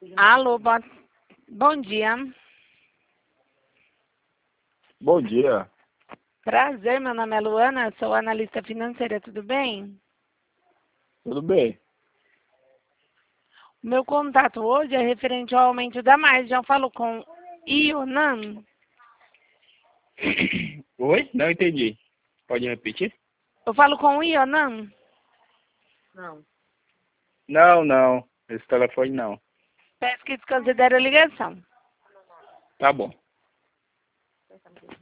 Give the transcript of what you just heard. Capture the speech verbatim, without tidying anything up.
Alô, bo... bom dia. Bom dia. Prazer, meu nome é Luana, sou analista financeira, tudo bem? Tudo bem? O meu contato hoje é referente ao aumento da margem. Eu falo com Ionan. Oi? Não entendi. Pode repetir? Eu falo com o Ionan? Não, não. Esse telefone não. Peço que desconsidere a ligação. Tá bom.